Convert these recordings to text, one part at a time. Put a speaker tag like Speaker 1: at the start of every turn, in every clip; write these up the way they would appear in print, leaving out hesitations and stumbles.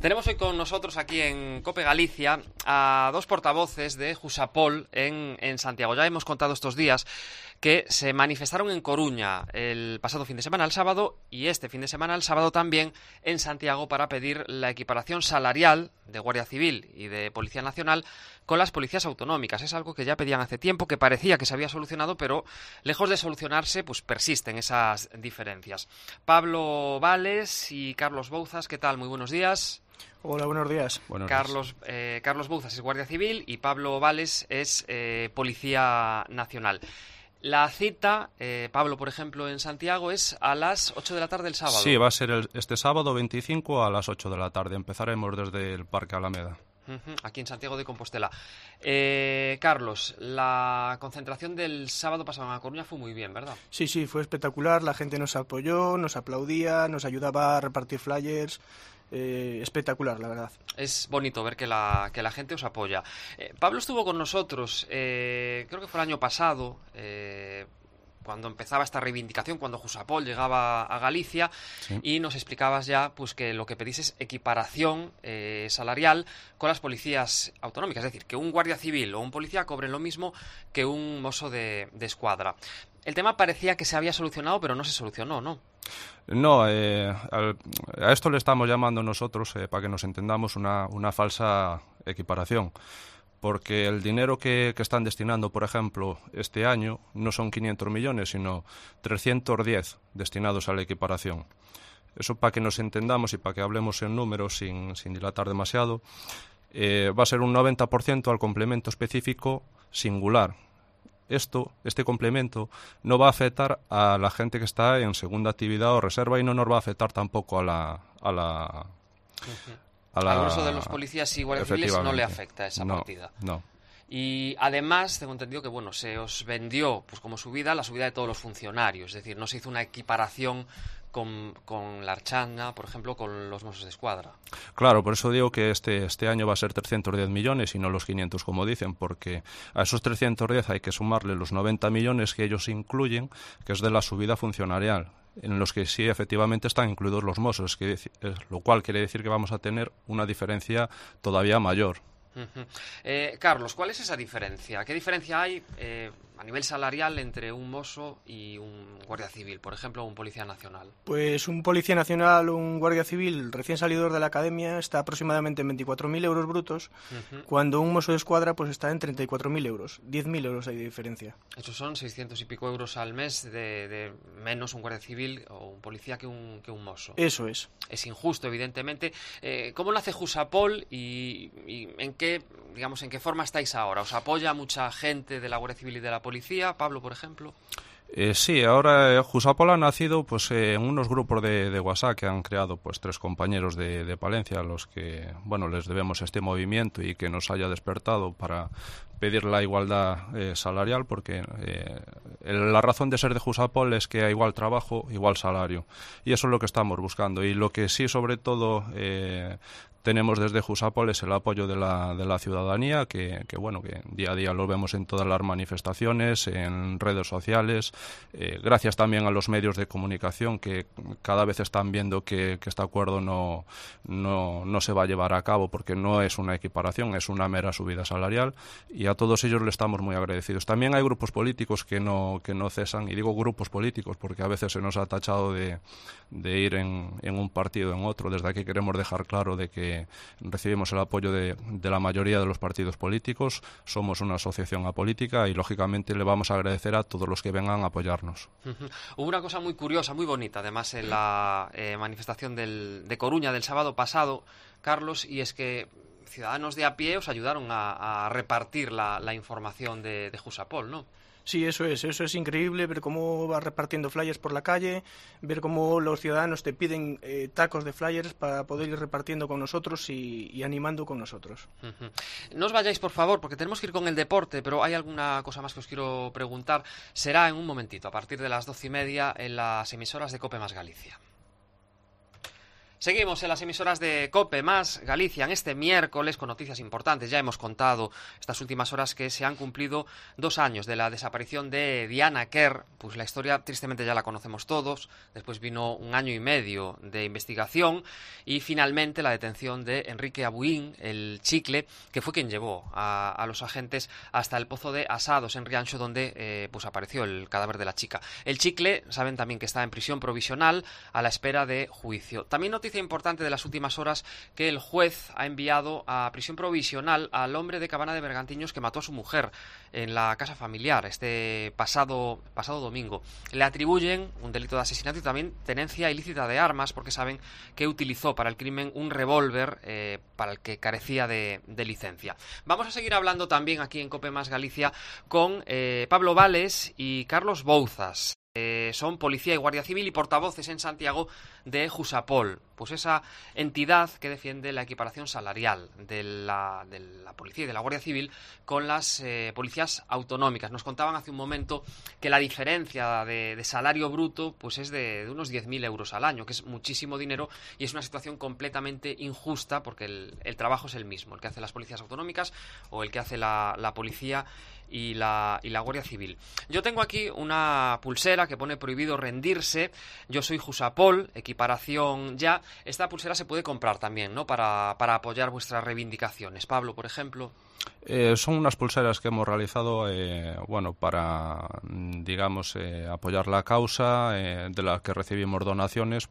Speaker 1: Tenemos hoy con nosotros aquí en COPE Galicia a dos portavoces de Jusapol en Santiago. Ya hemos contado estos días que se manifestaron en Coruña el pasado fin de semana, el sábado, y este fin de semana, el sábado también, en Santiago para pedir la equiparación salarial de Guardia Civil y de Policía Nacional con las policías autonómicas. Es algo que ya pedían hace tiempo, que parecía que se había solucionado, pero lejos de solucionarse, pues persisten esas diferencias. Pablo Vales y Carlos Bouzas, ¿qué tal? Muy buenos días.
Speaker 2: Hola, buenos días.
Speaker 1: Carlos Bouzas es Guardia Civil y Pablo Vales es Policía Nacional. La cita, Pablo, por ejemplo, en Santiago es a las 8 de la tarde el sábado.
Speaker 3: Sí, va a ser este sábado 25 a las 8 de la tarde. Empezaremos desde el Parque Alameda.
Speaker 1: Aquí en Santiago de Compostela. Carlos, la concentración del sábado pasado en A Coruña fue muy bien, ¿verdad?
Speaker 2: Sí, fue espectacular. La gente nos apoyó, nos aplaudía, nos ayudaba a repartir flyers. Espectacular, la verdad.
Speaker 1: Es bonito ver que la gente os apoya. Pablo estuvo con nosotros, creo que fue el año pasado, cuando empezaba esta reivindicación, cuando Jusapol llegaba a Galicia, sí. Y nos explicabas ya pues que lo que pedís es equiparación salarial con las policías autonómicas, es decir, que un guardia civil o un policía cobren lo mismo que un mozo de escuadra. El tema parecía que se había solucionado, pero no se solucionó, ¿no?
Speaker 3: No, a esto le estamos llamando nosotros, para que nos entendamos, una falsa equiparación. Porque el dinero que están destinando, por ejemplo, este año, no son 500 millones, sino 310 destinados a la equiparación. Eso, para que nos entendamos y para que hablemos en números sin dilatar demasiado, va a ser un 90% al complemento específico singular. Este complemento no va a afectar a la gente que está en segunda actividad o reserva y no nos va a afectar tampoco al
Speaker 1: grueso de los policías y guardias civiles no le afecta esa partida.
Speaker 3: No.
Speaker 1: Y además, tengo entendido que se os vendió pues como subida la subida de todos los funcionarios, es decir, no se hizo una equiparación con la Archana, por ejemplo, con los Mossos de Escuadra.
Speaker 3: Claro, por eso digo que este año va a ser 310 millones y no los 500, como dicen, porque a esos 310 hay que sumarle los 90 millones que ellos incluyen, que es de la subida funcionarial, en los que sí efectivamente están incluidos los Mossos, lo cual quiere decir que vamos a tener una diferencia todavía mayor.
Speaker 1: Carlos, ¿cuál es esa diferencia? ¿Qué diferencia hay a nivel salarial entre un mozo y un guardia civil, por ejemplo, un policía nacional?
Speaker 2: Pues un policía nacional o un guardia civil recién salido de la academia está aproximadamente en 24.000 euros brutos, cuando un mozo de escuadra pues está en 34.000 euros. 10.000 euros hay de diferencia.
Speaker 1: Esos son 600 y pico euros al mes de menos un guardia civil o un policía que un mozo.
Speaker 2: Eso es.
Speaker 1: Es injusto, evidentemente. ¿Cómo nace Jusapol y en qué forma estáis ahora? ¿Os apoya mucha gente de la Guardia Civil y de la Policía? Pablo, por ejemplo.
Speaker 3: Sí, ahora Jusapol ha nacido pues en unos grupos de WhatsApp que han creado pues 3 compañeros de Palencia, a los que les debemos este movimiento y que nos haya despertado para pedir la igualdad salarial, porque la razón de ser de Jusapol es que a igual trabajo, igual salario, y eso es lo que estamos buscando. Y lo que sí, sobre todo, tenemos desde Jusapol es el apoyo de la ciudadanía, que día a día lo vemos en todas las manifestaciones, en redes sociales, gracias también a los medios de comunicación que cada vez están viendo que este acuerdo no se va a llevar a cabo, porque no es una equiparación, es una mera subida salarial, y a todos ellos le estamos muy agradecidos. También hay grupos políticos que no cesan, y digo grupos políticos porque a veces se nos ha tachado de ir en un partido o en otro. Desde aquí queremos dejar claro de que recibimos el apoyo de la mayoría de los partidos políticos, somos una asociación apolítica y lógicamente le vamos a agradecer a todos los que vengan a apoyarnos.
Speaker 1: Hubo una cosa muy curiosa, muy bonita, además en la manifestación de Coruña del sábado pasado, Carlos, y es que ciudadanos de a pie os ayudaron a repartir la información de Jusapol, ¿no?
Speaker 2: Sí, eso es increíble, ver cómo vas repartiendo flyers por la calle, ver cómo los ciudadanos te piden tacos de flyers para poder ir repartiendo con nosotros y animando con nosotros.
Speaker 1: No os vayáis, por favor, porque tenemos que ir con el deporte, pero hay alguna cosa más que os quiero preguntar. Será en un momentito, a partir de las 12:30, en las emisoras de COPE más Galicia. Seguimos en las emisoras de COPE más Galicia en este miércoles con noticias importantes. Ya hemos contado estas últimas horas que se han cumplido 2 años de la desaparición de Diana Quer. Pues la historia tristemente ya la conocemos todos. Después vino 1 año y medio de investigación y finalmente la detención de Enrique Abuín, el chicle, que fue quien llevó a los agentes hasta el pozo de Asados en Rianxo, donde pues apareció el cadáver de la chica. El chicle, saben también que está en prisión provisional a la espera de juicio. También noticia importante de las últimas horas que el juez ha enviado a prisión provisional al hombre de Cabana de Bergantiños que mató a su mujer en la casa familiar este pasado domingo. Le atribuyen un delito de asesinato y también tenencia ilícita de armas porque saben que utilizó para el crimen un revólver para el que carecía de licencia. Vamos a seguir hablando también aquí en COPE más Galicia con Pablo Vales y Carlos Bouzas. Son policía y guardia civil y portavoces en Santiago de Jusapol, pues esa entidad que defiende la equiparación salarial de la policía y de la guardia civil con las policías autonómicas. Nos contaban hace un momento que la diferencia de salario bruto pues es de unos 10.000 euros al año, que es muchísimo dinero y es una situación completamente injusta porque el trabajo es el mismo, el que hace las policías autonómicas o el que hace la policía y la Guardia Civil. Yo tengo aquí una pulsera que pone prohibido rendirse. Yo soy Jusapol, equiparación ya. Esta pulsera se puede comprar también, ¿no? Para apoyar vuestras reivindicaciones. Pablo, por ejemplo.
Speaker 3: Son unas pulseras que hemos realizado para, digamos, apoyar la causa, de las que recibimos donaciones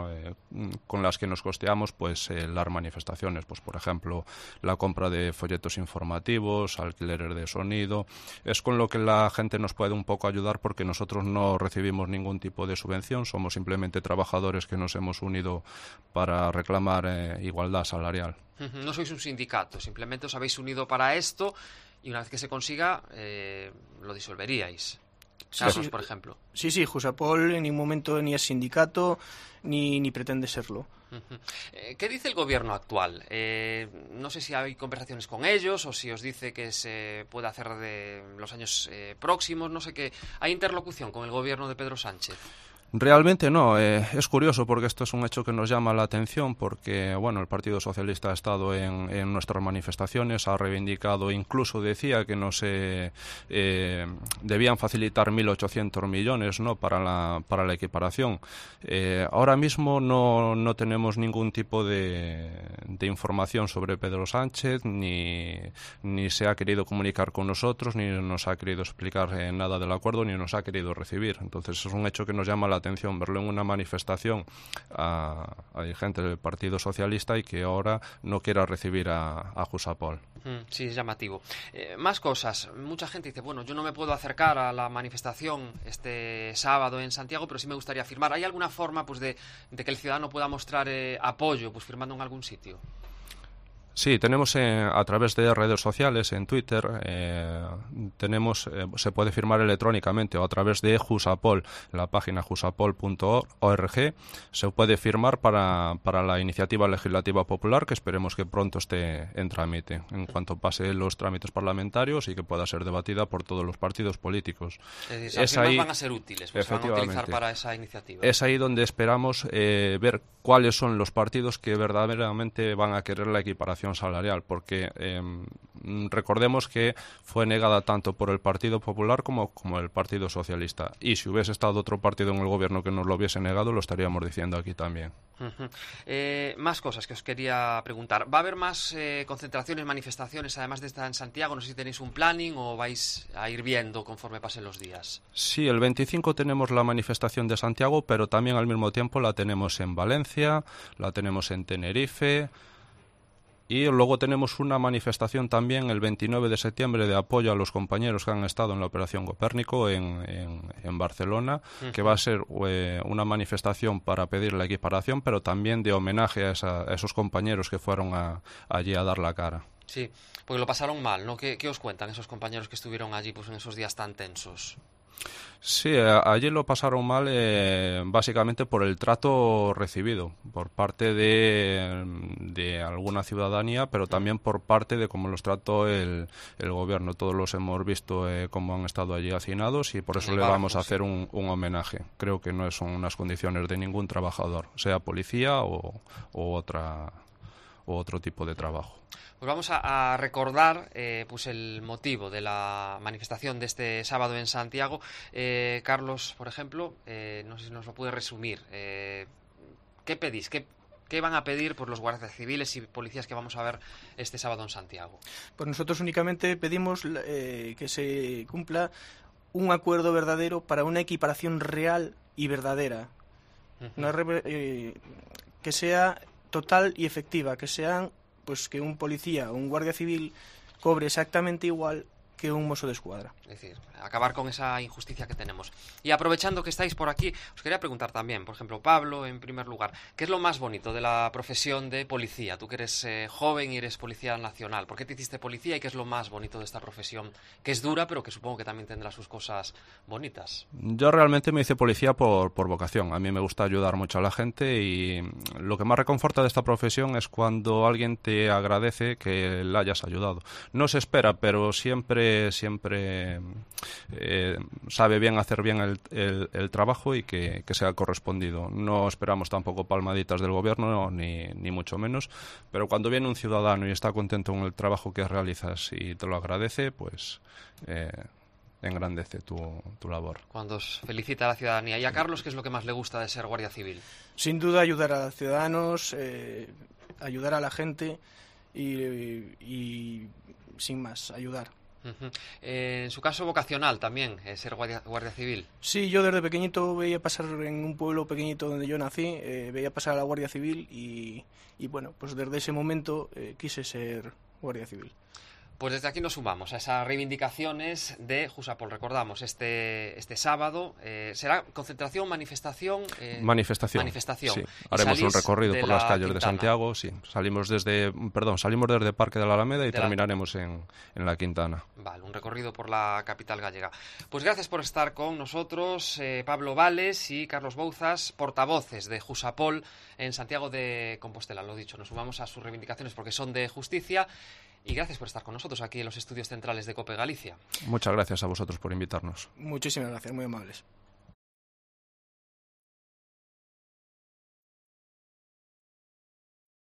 Speaker 3: con las que nos costeamos pues las manifestaciones, pues por ejemplo la compra de folletos informativos, alquileres de sonido. Es con lo que la gente nos puede un poco ayudar porque nosotros no recibimos ningún tipo de subvención, somos simplemente trabajadores que nos hemos unido para reclamar igualdad salarial.
Speaker 1: No sois un sindicato, simplemente os habéis unido para esto y una vez que se consiga lo disolveríais. Carlos, por ejemplo.
Speaker 2: Sí, Jusapol en ningún momento ni es sindicato ni pretende serlo.
Speaker 1: ¿Qué dice el gobierno actual? No sé si hay conversaciones con ellos o si os dice que se puede hacer de los años próximos. No sé qué. ¿Hay interlocución con el gobierno de Pedro Sánchez?
Speaker 3: Realmente no, es curioso porque esto es un hecho que nos llama la atención porque, bueno, el Partido Socialista ha estado en nuestras manifestaciones, ha reivindicado, incluso decía que nos debían facilitar 1.800 millones, ¿no?, para la equiparación. Ahora mismo no tenemos ningún tipo de información sobre Pedro Sánchez, ni se ha querido comunicar con nosotros, ni nos ha querido explicar nada del acuerdo, ni nos ha querido recibir. Entonces es un hecho que nos llama la atención verlo en una manifestación a gente del Partido Socialista y que ahora no quiera recibir a Jusapol.
Speaker 1: Sí, es llamativo. Más cosas. Mucha gente dice, bueno, yo no me puedo acercar a la manifestación este sábado en Santiago, pero sí me gustaría firmar. ¿Hay alguna forma pues de que el ciudadano pueda mostrar apoyo pues firmando en algún sitio?
Speaker 3: Sí, tenemos a través de redes sociales, en Twitter, se puede firmar electrónicamente o a través de Jusapol, la página jusapol.org, se puede firmar para la iniciativa legislativa popular que esperemos que pronto esté en trámite, en cuanto pase los trámites parlamentarios y que pueda ser debatida por todos los partidos políticos.
Speaker 1: Es decir, las firmas van a ser útiles, pues se van a utilizar para esa iniciativa.
Speaker 3: Es ahí donde esperamos ver cuáles son los partidos que verdaderamente van a querer la equiparación salarial, porque recordemos que fue negada tanto por el Partido Popular como el Partido Socialista, y si hubiese estado otro partido en el gobierno que nos lo hubiese negado, lo estaríamos diciendo aquí también.
Speaker 1: Más cosas que os quería preguntar. ¿Va a haber más concentraciones, manifestaciones, además de esta en Santiago? No sé si tenéis un planning o vais a ir viendo conforme pasen los días.
Speaker 3: Sí, el 25 tenemos la manifestación de Santiago, pero también al mismo tiempo la tenemos en Valencia, la tenemos en Tenerife. Y luego tenemos una manifestación también el 29 de septiembre de apoyo a los compañeros que han estado en la Operación Copérnico en Barcelona, que va a ser una manifestación para pedir la equiparación, pero también de homenaje a esos compañeros que fueron allí a dar la cara.
Speaker 1: Sí, porque lo pasaron mal, ¿no? ¿Qué os cuentan esos compañeros que estuvieron allí pues en esos días tan tensos?
Speaker 3: Sí, allí lo pasaron mal básicamente por el trato recibido por parte de alguna ciudadanía, pero también por parte de cómo los trató el gobierno. Todos los hemos visto cómo han estado allí hacinados y por eso le vamos a hacer un homenaje. Creo que no son unas condiciones de ningún trabajador, sea policía o otro tipo de trabajo.
Speaker 1: Pues vamos a recordar pues el motivo de la manifestación de este sábado en Santiago. Carlos, por ejemplo, no sé si nos lo puede resumir. ¿Qué pedís? ¿Qué van a pedir por los guardias civiles y policías que vamos a ver este sábado en Santiago?
Speaker 2: Pues nosotros únicamente pedimos que se cumpla un acuerdo verdadero para una equiparación real y verdadera. Que sea total y efectiva, que sean pues que un policía o un guardia civil cobre exactamente igual que un mozo de escuadra.
Speaker 1: Es decir, acabar con esa injusticia que tenemos. Y aprovechando que estáis por aquí, os quería preguntar también, por ejemplo, Pablo, en primer lugar, ¿qué es lo más bonito de la profesión de policía? Tú que eres joven y eres policía nacional, ¿por qué te hiciste policía y qué es lo más bonito de esta profesión? Que es dura, pero que supongo que también tendrá sus cosas bonitas.
Speaker 3: Yo realmente me hice policía por vocación. A mí me gusta ayudar mucho a la gente y lo que más reconforta de esta profesión es cuando alguien te agradece que le hayas ayudado. No se espera, pero siempre sabe bien hacer bien el trabajo y que sea correspondido. No esperamos tampoco palmaditas del gobierno, ni mucho menos, pero cuando viene un ciudadano y está contento con el trabajo que realizas y te lo agradece, pues engrandece tu labor.
Speaker 1: Cuando os felicita a la ciudadanía. ¿Y a Carlos qué es lo que más le gusta de ser guardia civil?
Speaker 2: Sin duda ayudar a los ciudadanos, ayudar a la gente y sin más, ayudar.
Speaker 1: En su caso vocacional también, ser guardia civil.
Speaker 2: Sí, yo desde pequeñito veía pasar en un pueblo pequeñito donde yo nací, veía pasar a la Guardia Civil y bueno, pues desde ese momento quise ser guardia civil.
Speaker 1: Pues desde aquí nos sumamos a esas reivindicaciones de Jusapol. Recordamos, este sábado será concentración, manifestación.
Speaker 3: Manifestación. Sí. Haremos un recorrido por las calles de Santiago. Sí. Salimos desde Parque de la Alameda y terminaremos en la Quintana.
Speaker 1: Vale, un recorrido por la capital gallega. Pues gracias por estar con nosotros, Pablo Vales y Carlos Bouzas, portavoces de Jusapol en Santiago de Compostela. Lo dicho, nos sumamos a sus reivindicaciones porque son de justicia. Y gracias por estar con nosotros aquí en los estudios centrales de COPE Galicia.
Speaker 3: Muchas gracias a vosotros por invitarnos.
Speaker 2: Muchísimas gracias, muy amables.